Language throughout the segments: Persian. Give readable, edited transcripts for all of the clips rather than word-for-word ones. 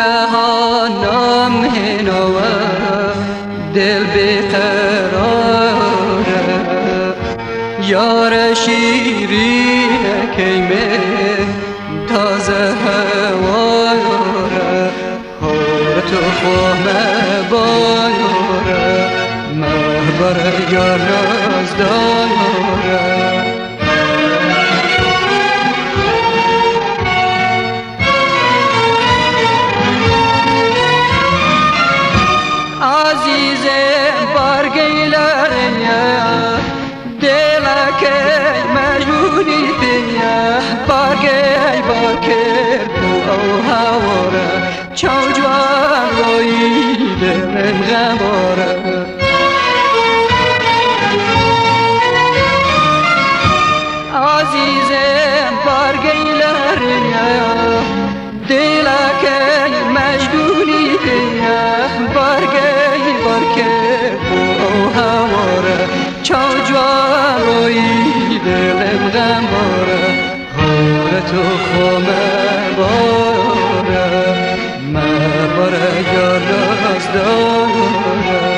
جهانم هنوه دل بیقراره یار شیرین کیمه تازه هواره هر تو خواه بایاره محبر یار نازداناره عزیزم برگیلرنیه دلکه مجبوریتیه برگی برکر تو او هواره چوجوان روی دلم غماره عزیزم برگیلرنیه دلکه مجبوریتیه برگی برکر تو او هواره چوجوان روی دلم غماره هر تو خومه باره محبره یار نازداناره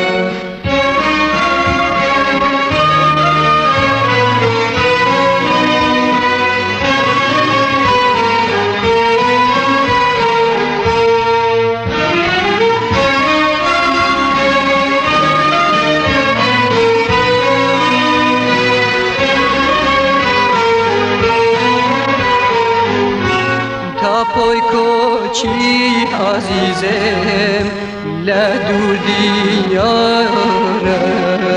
پای کوچی عزیزم لدور دیاره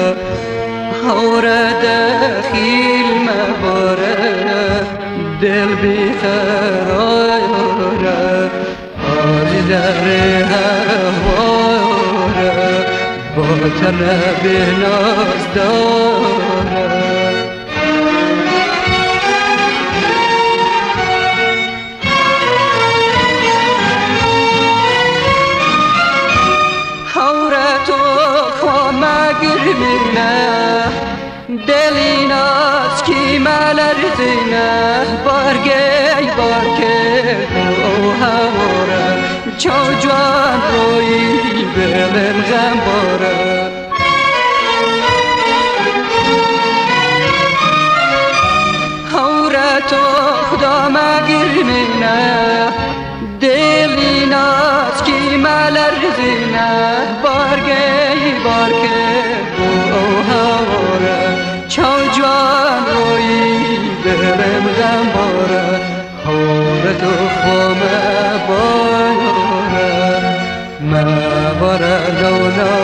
هوره دخیل مباره دل بیقراره آزی در هواره با طرف ناز داره دلی ناز کی ملرزینه برگی برکر او هواره چوجوان روی دلم غمباره هوره تو خدا مگرمینه دلی ناز کی ملرزینه برگی برکر او هواره چوجوان روی دلم غمباره هر تو خومه بایاره محبره لولا